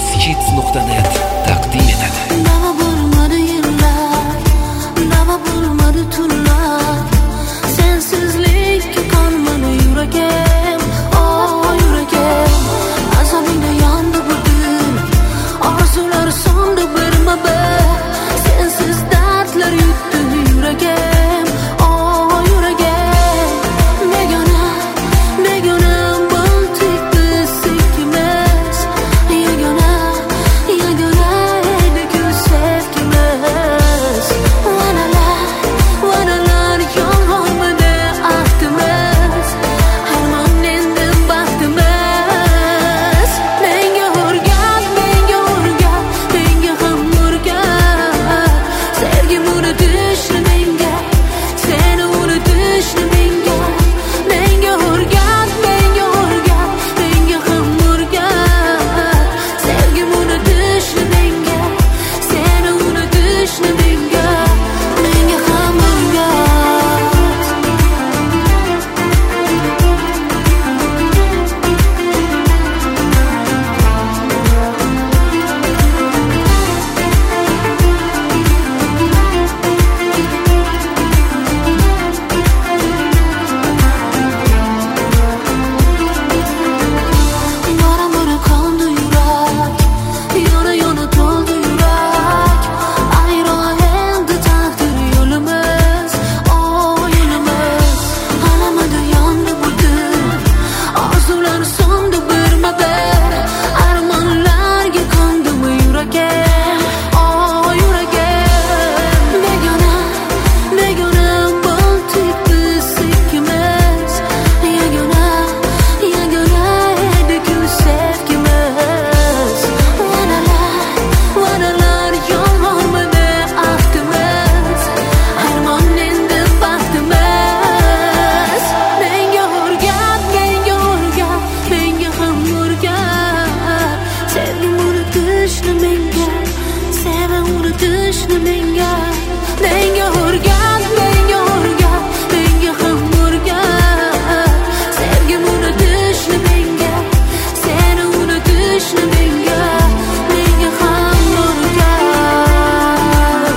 uzkids.net taqdim etadi. Nava bo'lmadi yillar, nava bo'lmadi tunlar, sensizlikka qolmadi yuragim, oh yuragim. Azobingda yondi bu dil, orzular so'ndi birma-bir, sensiz dardlar yutdi yuragim, oh yuragim. Begona bo'ldik biz ikkimiz, yagona edik sevgimiz. Va'dalar yolg'onmidi ahdimiz, armon endi baxtimiz. Menga o'rgat, menga ham o'rgat, sevgim unutishni menga, seni unutishni menga. Menga o'rgat, menga ham o'rgat, sevgim unutishni menga, seni unutishni menga. Menga ham o'rgat. Bora qoldi yurak, yana to'ldi yurak. Ayro endi taqdir yo'limiz, oh yo'limiz. Alamida yondi bu dil, orzular so'ndi birma-bir, armonlarga qo'ndimi yuragim, oh yuragim. Begona bo'ldik biz ikkimiz, yagona edik sevgimiz. Va'dalar yolg'onmidi ahdimiz, armon endi baxtimiz. Menga o'rgat, menga ham o'rgat, sevgim unutishni menga, seni unutishni menga. Menga o'rgat, menga ham o'rgat, sevgim unutishni menga, seni unutishni menga. Menga ham o'rgat.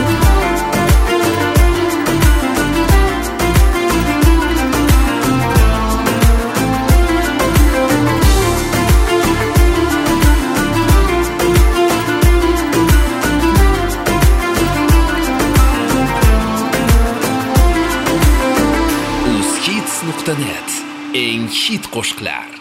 uzkids.net eng hit qo'shiqlar.